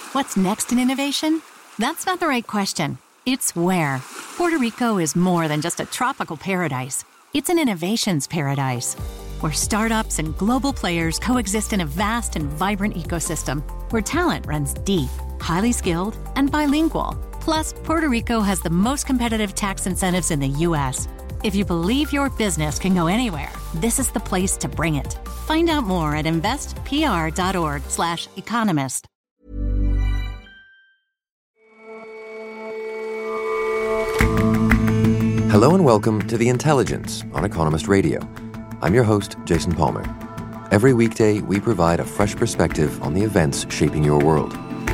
What's next in innovation? That's not the right question. It's where. Puerto Rico is more than just a tropical paradise. It's an innovations paradise, where startups and global players coexist in a vast and vibrant ecosystem, where talent runs deep, highly skilled, and bilingual. Plus, Puerto Rico has the most competitive tax incentives in the U.S. If you believe your business can go anywhere, this is the place to bring it. Find out more at investpr.org/economist. Hello and welcome to The Intelligence on Economist Radio. I'm your host, Jason Palmer. Every weekday, we provide a fresh perspective on the events shaping your world.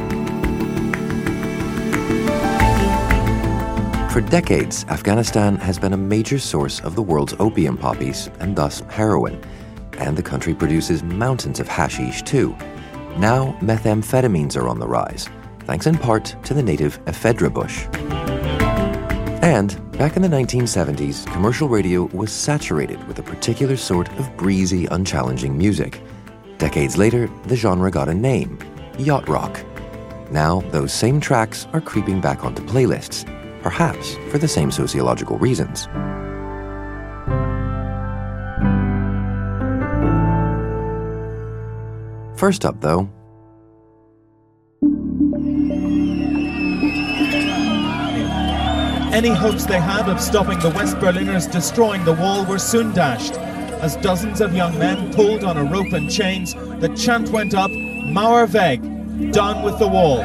For decades, Afghanistan has been a major source of the world's opium poppies and thus heroin. And the country produces mountains of hashish too. Now, methamphetamines are on the rise, thanks in part to the native ephedra bush. And back in the 1970s, commercial radio was saturated with a particular sort of breezy, unchallenging music. Decades later, the genre got a name, yacht rock. Now, those same tracks are creeping back onto playlists, perhaps for the same sociological reasons. First up, though, any hopes they had of stopping the West Berliners destroying the wall were soon dashed. As dozens of young men pulled on a rope and chains, the chant went up, Mauer weg, down with the wall.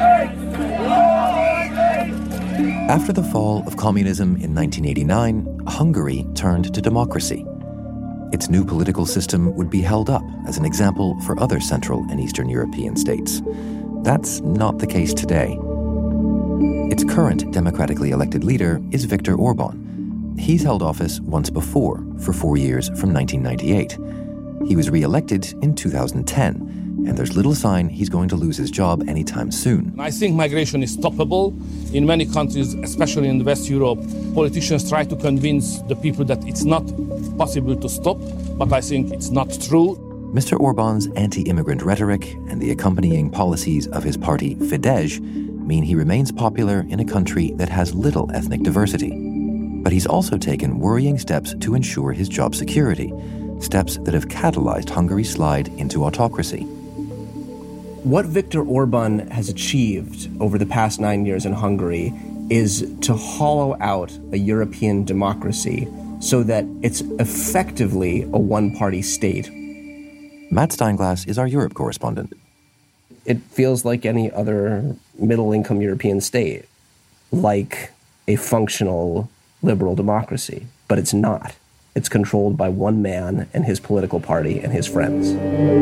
After the fall of communism in 1989, Hungary turned to democracy. Its new political system would be held up as an example for other Central and Eastern European states. That's not the case today. Its current democratically elected leader is Viktor Orban. He's held office once before, for 4 years from 1998. He was re-elected in 2010, and there's little sign he's going to lose his job anytime soon. I think migration is stoppable. In many countries, especially in West Europe, politicians try to convince the people that it's not possible to stop, but I think it's not true. Mr. Orban's anti-immigrant rhetoric and the accompanying policies of his party Fidesz mean he remains popular in a country that has little ethnic diversity. But he's also taken worrying steps to ensure his job security, steps that have catalyzed Hungary's slide into autocracy. What Viktor Orban has achieved over the past 9 years in Hungary is to hollow out a European democracy so that it's effectively a one-party state. Matt Steinglass is our Europe correspondent. It feels like any other middle-income European state, like a functional liberal democracy, but it's not. It's controlled by one man and his political party and his friends.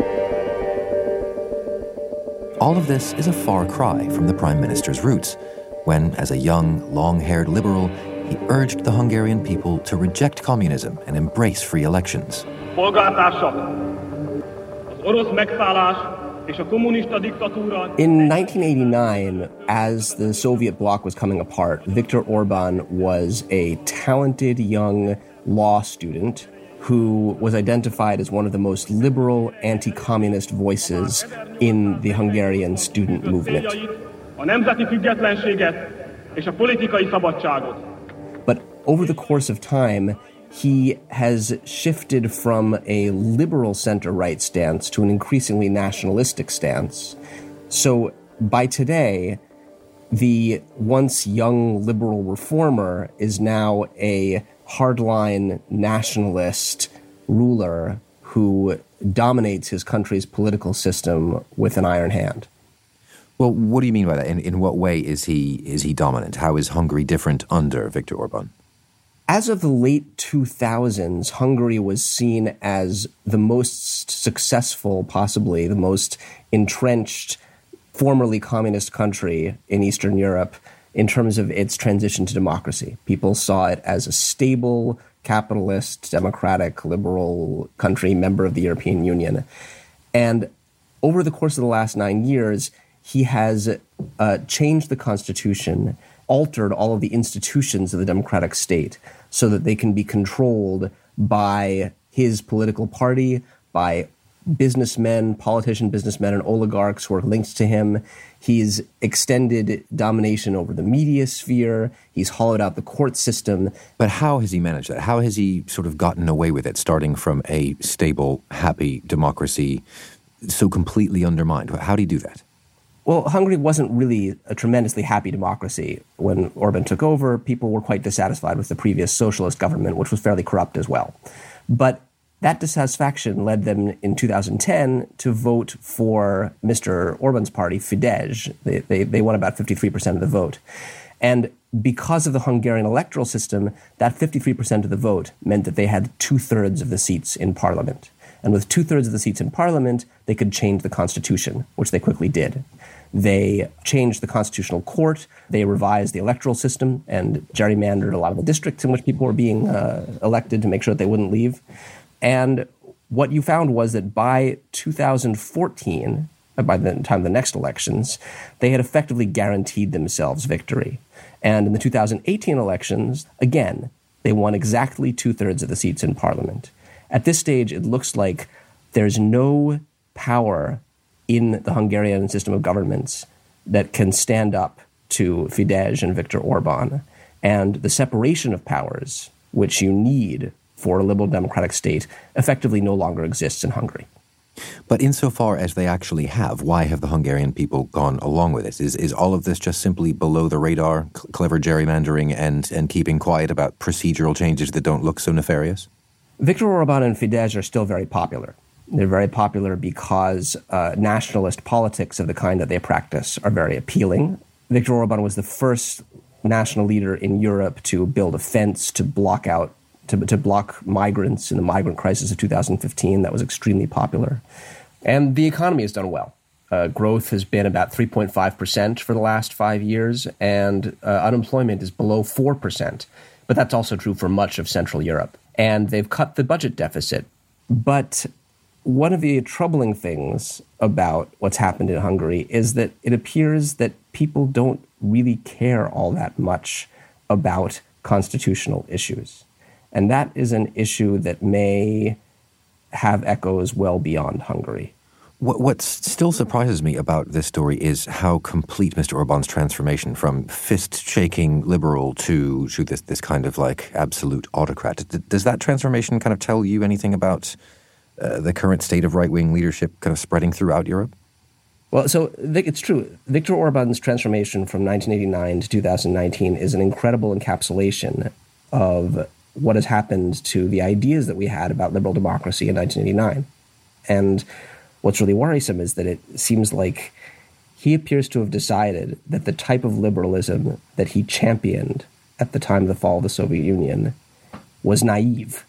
All of this is a far cry from the Prime Minister's roots, when, as a young, long-haired liberal, he urged the Hungarian people to reject communism and embrace free elections. In 1989, as the Soviet bloc was coming apart, Viktor Orban was a talented young law student who was identified as one of the most liberal anti-communist voices in the Hungarian student movement. But over the course of time, he has shifted from a liberal center-right stance to an increasingly nationalistic stance. So by today, the once young liberal reformer is now a hardline nationalist ruler who dominates his country's political system with an iron hand. Well, what do you mean by that? In what way is he dominant? How is Hungary different under Viktor Orban? As of the late 2000s, Hungary was seen as the most successful, possibly the most entrenched, formerly communist country in Eastern Europe in terms of its transition to democracy. People saw it as a stable, capitalist, democratic, liberal country, member of the European Union. And over the course of the last 9 years, he has changed the constitution, altered all of the institutions of the democratic state so that they can be controlled by his political party, by businessmen, and oligarchs who are linked to him. He's extended domination over the media sphere. He's hollowed out the court system. But how has he managed that? How has he sort of gotten away with it, starting from a stable, happy democracy so completely undermined? How did he do that? Well, Hungary wasn't really a tremendously happy democracy. When Orban took over, people were quite dissatisfied with the previous socialist government, which was fairly corrupt as well. But that dissatisfaction led them in 2010 to vote for Mr. Orban's party, Fidesz. They won about 53% of the vote. And because of the Hungarian electoral system, that 53% of the vote meant that they had 2/3 of the seats in parliament. And with 2/3 of the seats in parliament, they could change the constitution, which they quickly did. They changed the constitutional court, they revised the electoral system, and gerrymandered a lot of the districts in which people were being elected to make sure that they wouldn't leave. And what you found was that by 2014, by the time of the next elections, they had effectively guaranteed themselves victory. And in the 2018 elections, again, they won exactly 2/3 of the seats in parliament. At this stage, it looks like there's no power in the Hungarian system of governments that can stand up to Fidesz and Viktor Orban. And the separation of powers, which you need for a liberal democratic state, effectively no longer exists in Hungary. But insofar as they actually have, why have the Hungarian people gone along with this? Is all of this just simply below the radar, clever gerrymandering and keeping quiet about procedural changes that don't look so nefarious? Viktor Orban and Fidesz are still very popular. They're very popular because nationalist politics of the kind that they practice are very appealing. Viktor Orban was the first national leader in Europe to build a fence to block migrants in the migrant crisis of 2015. That was extremely popular. And the economy has done well. Growth has been about 3.5% for the last 5 years, and unemployment is below 4%. But that's also true for much of Central Europe. And they've cut the budget deficit. But one of the troubling things about what's happened in Hungary is that it appears that people don't really care all that much about constitutional issues. And that is an issue that may have echoes well beyond Hungary. What still surprises me about this story is how complete Mr. Orban's transformation from fist-shaking liberal to this kind of like absolute autocrat. Does that transformation kind of tell you anything about the current state of right-wing leadership kind of spreading throughout Europe? Well, so it's true. Viktor Orban's transformation from 1989 to 2019 is an incredible encapsulation of what has happened to the ideas that we had about liberal democracy in 1989. And what's really worrisome is that it seems like he appears to have decided that the type of liberalism that he championed at the time of the fall of the Soviet Union was naive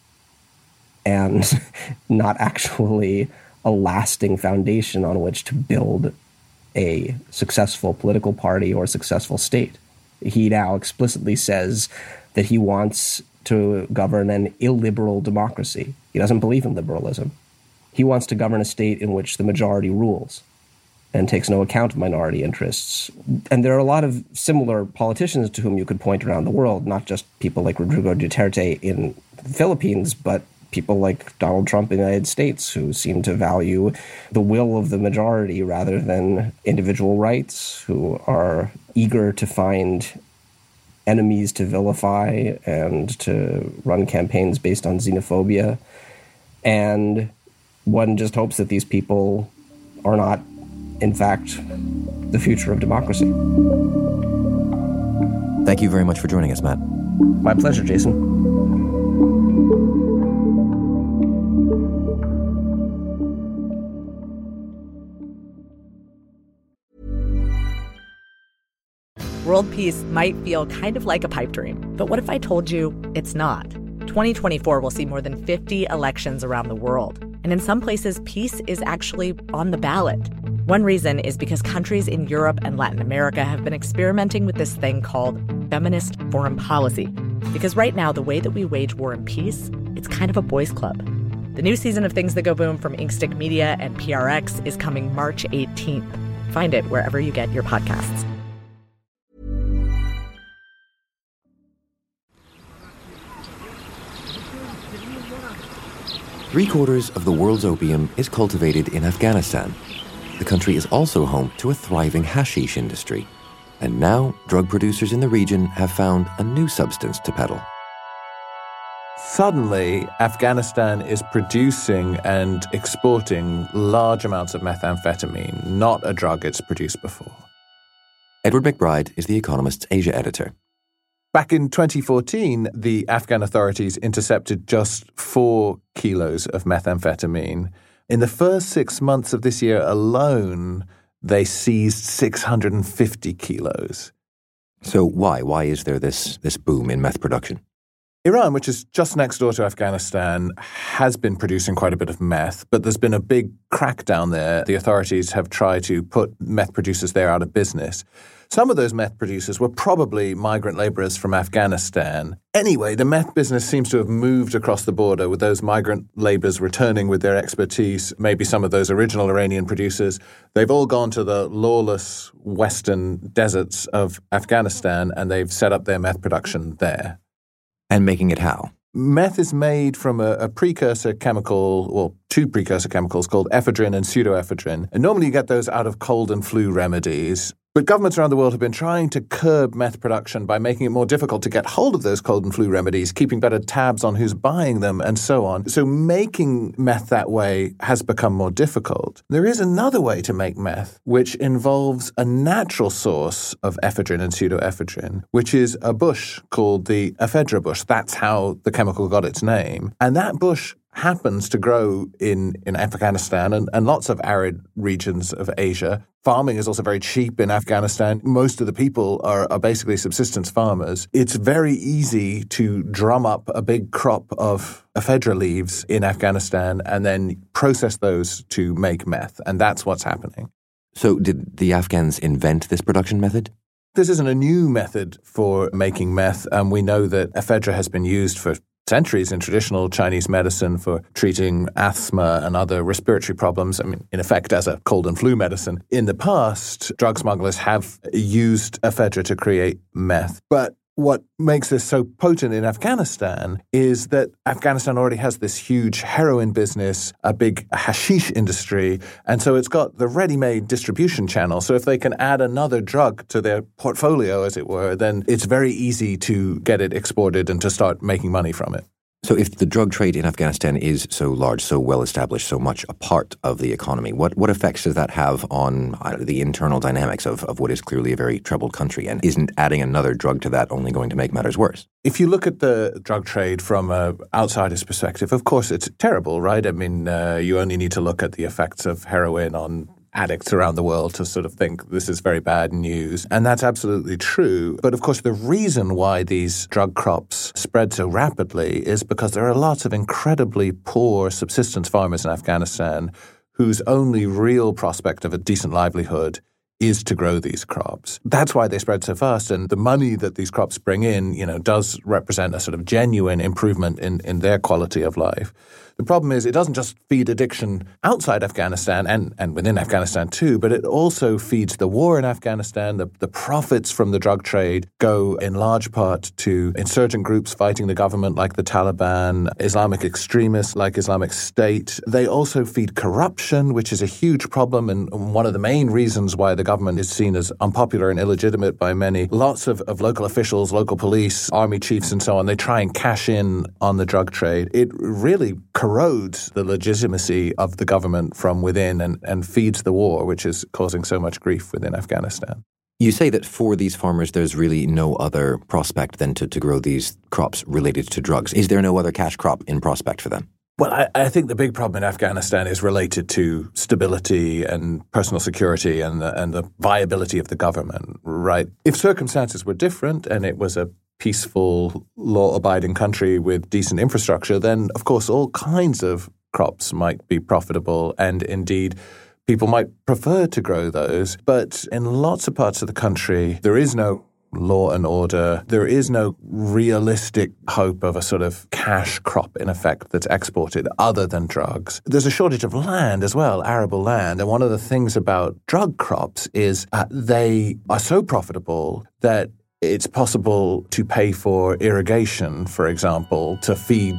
and not actually a lasting foundation on which to build a successful political party or a successful state. He now explicitly says that he wants to govern an illiberal democracy. He doesn't believe in liberalism. He wants to govern a state in which the majority rules and takes no account of minority interests. And there are a lot of similar politicians to whom you could point around the world, not just people like Rodrigo Duterte in the Philippines, but people like Donald Trump in the United States, who seem to value the will of the majority rather than individual rights, who are eager to find enemies to vilify and to run campaigns based on xenophobia. And one just hopes that these people are not, in fact, the future of democracy. Thank you very much for joining us, Matt. My pleasure, Jason. World peace might feel kind of like a pipe dream, but what if I told you it's not? 2024 will see more than 50 elections around the world. And in some places, peace is actually on the ballot. One reason is because countries in Europe and Latin America have been experimenting with this thing called feminist foreign policy. Because right now, the way that we wage war and peace, it's kind of a boys' club. The new season of Things That Go Boom from Inkstick Media and PRX is coming March 18th. Find it wherever you get your podcasts. 3/4 of the world's opium is cultivated in Afghanistan. The country is also home to a thriving hashish industry. And now, drug producers in the region have found a new substance to peddle. Suddenly, Afghanistan is producing and exporting large amounts of methamphetamine, not a drug it's produced before. Edward McBride is The Economist's Asia editor. Back in 2014, the Afghan authorities intercepted just 4 kilos of methamphetamine. In the first 6 months of this year alone, they seized 650 kilos. So why? Why is there this boom in meth production? Iran, which is just next door to Afghanistan, has been producing quite a bit of meth, but there's been a big crackdown there. The authorities have tried to put meth producers there out of business. Some of those meth producers were probably migrant laborers from Afghanistan. Anyway, the meth business seems to have moved across the border, with those migrant laborers returning with their expertise, maybe some of those original Iranian producers. They've all gone to the lawless western deserts of Afghanistan, and they've set up their meth production there. And making it how? Meth is made from a precursor chemical, well, 2 precursor chemicals called ephedrine and pseudoephedrine. And normally you get those out of cold and flu remedies. But governments around the world have been trying to curb meth production by making it more difficult to get hold of those cold and flu remedies, keeping better tabs on who's buying them, and so on. So making meth that way has become more difficult. There is another way to make meth, which involves a natural source of ephedrine and pseudoephedrine, which is a bush called the ephedra bush. That's how the chemical got its name. And that bush happens to grow in Afghanistan and lots of arid regions of Asia. Farming is also very cheap in Afghanistan. Most of the people are basically subsistence farmers. It's very easy to drum up a big crop of ephedra leaves in Afghanistan and then process those to make meth. And that's what's happening. So did the Afghans invent this production method? This isn't a new method for making meth. We know that ephedra has been used for centuries in traditional Chinese medicine for treating asthma and other respiratory problems, in effect, as a cold and flu medicine. In the past, drug smugglers have used ephedra to create meth. But what makes this so potent in Afghanistan is that Afghanistan already has this huge heroin business, a big hashish industry, and so it's got the ready-made distribution channel. So if they can add another drug to their portfolio, as it were, then it's very easy to get it exported and to start making money from it. So if the drug trade in Afghanistan is so large, so well established, so much a part of the economy, what effects does that have on the internal dynamics of what is clearly a very troubled country? And isn't adding another drug to that only going to make matters worse? If you look at the drug trade from an outsider's perspective, of course it's terrible, right? You only need to look at the effects of heroin on addicts around the world to sort of think this is very bad news. And that's absolutely true. But of course, the reason why these drug crops spread so rapidly is because there are lots of incredibly poor subsistence farmers in Afghanistan whose only real prospect of a decent livelihood is to grow these crops. That's why they spread so fast. And the money that these crops bring in, does represent a sort of genuine improvement in their quality of life. The problem is it doesn't just feed addiction outside Afghanistan and within Afghanistan too, but it also feeds the war in Afghanistan. The profits from the drug trade go in large part to insurgent groups fighting the government like the Taliban, Islamic extremists like Islamic State. They also feed corruption, which is a huge problem and one of the main reasons why the government is seen as unpopular and illegitimate by many. Lots of local officials, local police, army chiefs and so on, they try and cash in on the drug trade. It really corrodes the legitimacy of the government from within and feeds the war, which is causing so much grief within Afghanistan. You say that for these farmers, there's really no other prospect than to grow these crops related to drugs. Is there no other cash crop in prospect for them? Well, I think the big problem in Afghanistan is related to stability and personal security and the viability of the government, right? If circumstances were different and it was a peaceful, law-abiding country with decent infrastructure, then, of course, all kinds of crops might be profitable and, indeed, people might prefer to grow those. But in lots of parts of the country, there is no law and order. There is no realistic hope of a sort of cash crop, in effect, that's exported other than drugs. There's a shortage of land as well, arable land. And one of the things about drug crops is they are so profitable that it's possible to pay for irrigation, for example, to feed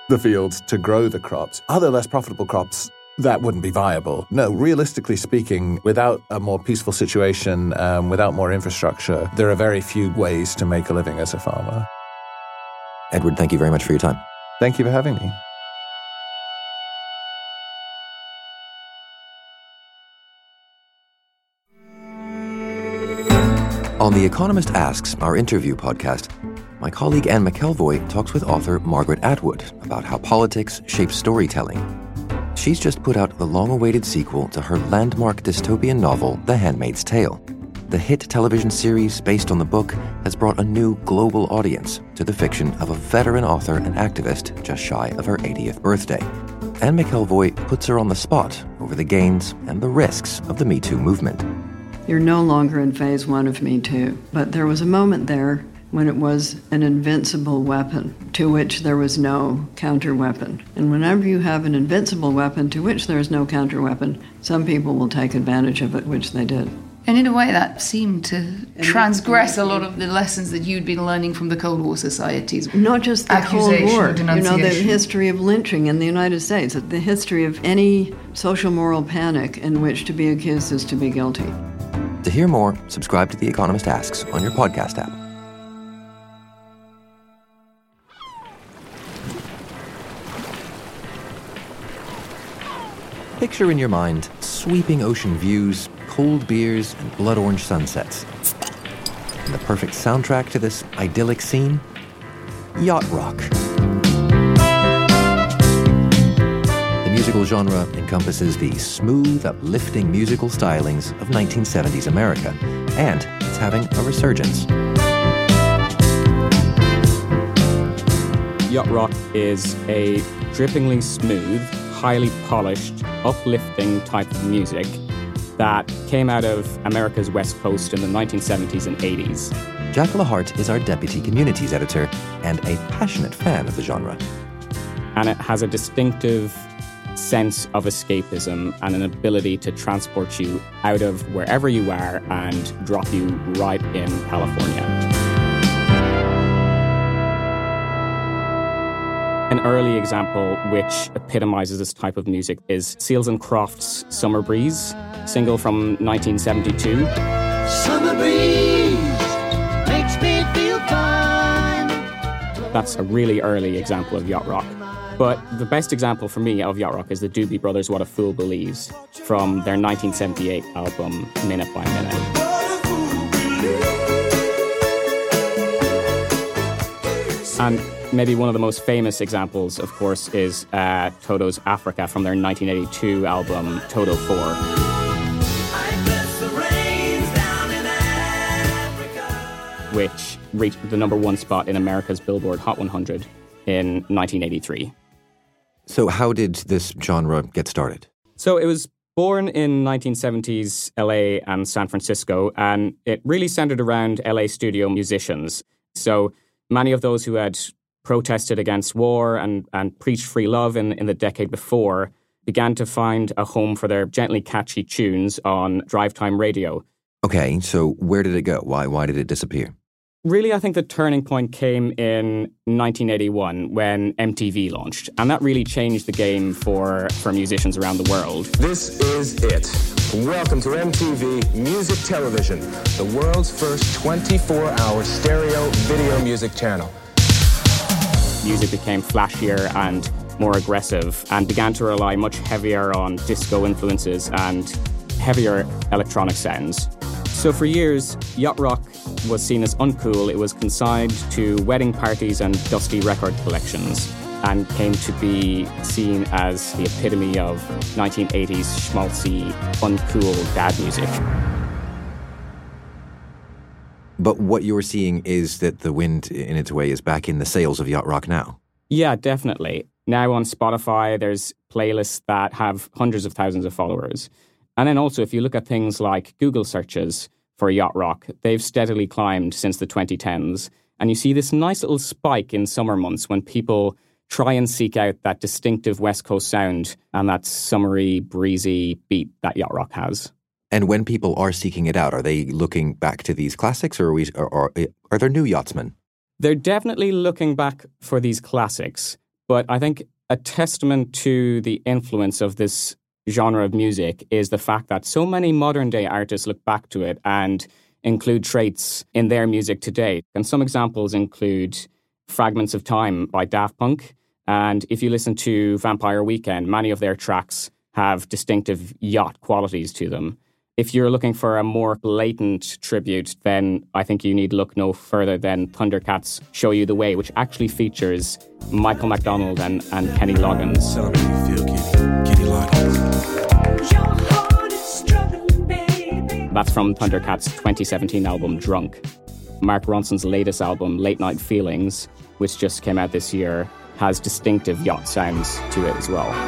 the fields to grow the crops. Other less profitable crops, that wouldn't be viable. No, realistically speaking, without a more peaceful situation, without more infrastructure, there are very few ways to make a living as a farmer. Edward, thank you very much for your time. Thank you for having me. On The Economist Asks, our interview podcast, my colleague Anne McElvoy talks with author Margaret Atwood about how politics shapes storytelling. She's just put out the long-awaited sequel to her landmark dystopian novel, The Handmaid's Tale. The hit television series based on the book has brought a new global audience to the fiction of a veteran author and activist just shy of her 80th birthday. Anne McElvoy puts her on the spot over the gains and the risks of the Me Too movement. You're no longer in phase one of Me Too, but there was a moment there when it was an invincible weapon to which there was no counter-weapon. And whenever you have an invincible weapon to which there is no counter-weapon, some people will take advantage of it, which they did. And in a way that seemed to transgress a lot of the lessons that you'd been learning from the Cold War societies. Not just the Cold War, the history of lynching in the United States, the history of any social moral panic in which to be accused is to be guilty. To hear more, subscribe to The Economist Asks on your podcast app. Picture in your mind sweeping ocean views, cold beers, and blood orange sunsets. And the perfect soundtrack to this idyllic scene? Yacht rock. The musical genre encompasses the smooth, uplifting musical stylings of 1970s America, and it's having a resurgence. Yacht rock is a drippingly smooth, highly polished, uplifting type of music that came out of America's West Coast in the 1970s and 80s. Jack Lahart is our deputy communities editor and a passionate fan of the genre. And it has a distinctive sense of escapism and an ability to transport you out of wherever you are and drop you right in California. An early example which epitomizes this type of music is Seals and Crofts' Summer Breeze, single from 1972. Summer breeze makes me feel fine. That's a really early example of yacht rock. But the best example for me of yacht rock is the Doobie Brothers' What a Fool Believes from their 1978 album Minute by Minute. And maybe one of the most famous examples, of course, is Toto's Africa from their 1982 album Toto 4. Which reached the number one spot in America's Billboard Hot 100 in 1983. So how did this genre get started? So it was born in 1970s LA and San Francisco, and it really centered around LA studio musicians. So many of those who had protested against war and preached free love in the decade before began to find a home for their gently catchy tunes on drive time radio. Okay, so where did it go? Why did it disappear? Really, I think the turning point came in 1981 when MTV launched, and that really changed the game for musicians around the world. This is it. Welcome to MTV Music Television, the world's first 24-hour stereo video music channel. Music became flashier and more aggressive and began to rely much heavier on disco influences and heavier electronic sounds. So for years, yacht rock was seen as uncool. It was consigned to wedding parties and dusty record collections and came to be seen as the epitome of 1980s schmaltzy, uncool dad music. But what you're seeing is that the wind, in its way, is back in the sails of yacht rock now. Yeah, definitely. Now on Spotify, there's playlists that have hundreds of thousands of followers. And then also, if you look at things like Google searches for yacht rock, they've steadily climbed since the 2010s. And you see this nice little spike in summer months when people try and seek out that distinctive West Coast sound and that summery, breezy beat that yacht rock has. And when people are seeking it out, are they looking back to these classics, or are there new yachtsmen? They're definitely looking back for these classics, But I think a testament to the influence of this genre of music is the fact that so many modern day artists look back to it and include traits in their music today. And some examples include Fragments of Time by Daft Punk. And if you listen to Vampire Weekend, many of their tracks have distinctive yacht qualities to them. If you're looking for a more blatant tribute, then I think you need look no further than Thundercats' Show You the Way, which actually features Michael McDonald and Kenny Loggins. That's from Thundercats' 2017 album, Drunk. Mark Ronson's latest album, Late Night Feelings, which just came out this year, has distinctive yacht sounds to it as well.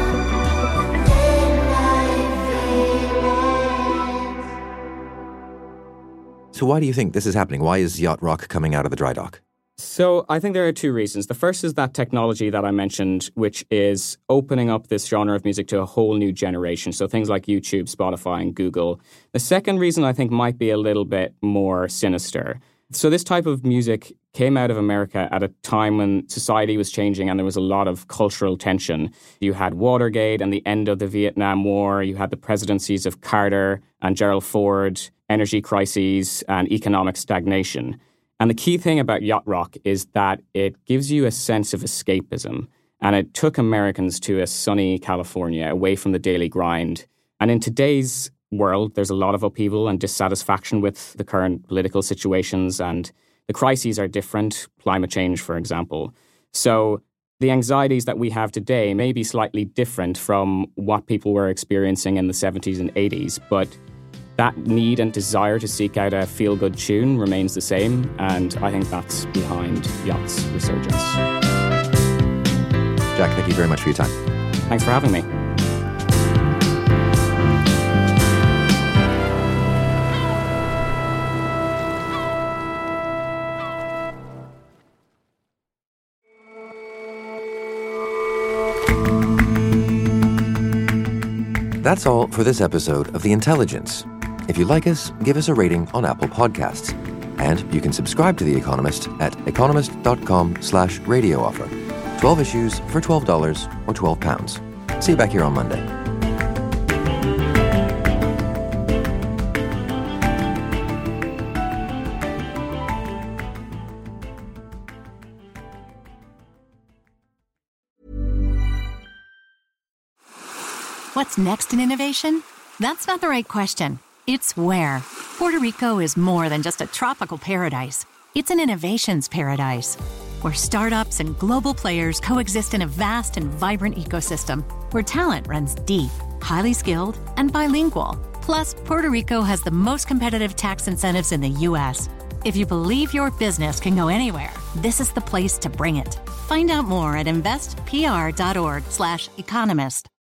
So why do you think this is happening? Why is yacht rock coming out of the dry dock? So I think there are two reasons. The first is that technology that I mentioned, which is opening up this genre of music to a whole new generation. So things like YouTube, Spotify, and Google. The second reason I think might be a little bit more sinister. So this type of music came out of America at a time when society was changing and there was a lot of cultural tension. You had Watergate and the end of the Vietnam War. You had the presidencies of Carter and Gerald Ford, energy crises, and economic stagnation. And the key thing about yacht rock is that it gives you a sense of escapism. And it took Americans to a sunny California, away from the daily grind. And in today's world, there's a lot of upheaval and dissatisfaction with the current political situations, and the crises are different, climate change, for example. So the anxieties that we have today may be slightly different from what people were experiencing in the 70s and 80s, but that need and desire to seek out a feel-good tune remains the same, and I think that's behind yacht's resurgence. Jack, thank you very much for your time. Thanks for having me. That's all for this episode of The Intelligence. If you like us, give us a rating on Apple Podcasts. And you can subscribe to The Economist at economist.com/radio offer. 12 issues for $12 or £12. See you back here on Monday. What's next in innovation? That's not the right question. It's where. Puerto Rico is more than just a tropical paradise. It's an innovations paradise, where startups and global players coexist in a vast and vibrant ecosystem, where talent runs deep, highly skilled, and bilingual. Plus, Puerto Rico has the most competitive tax incentives in the U.S. If you believe your business can go anywhere, this is the place to bring it. Find out more at investpr.org/economist.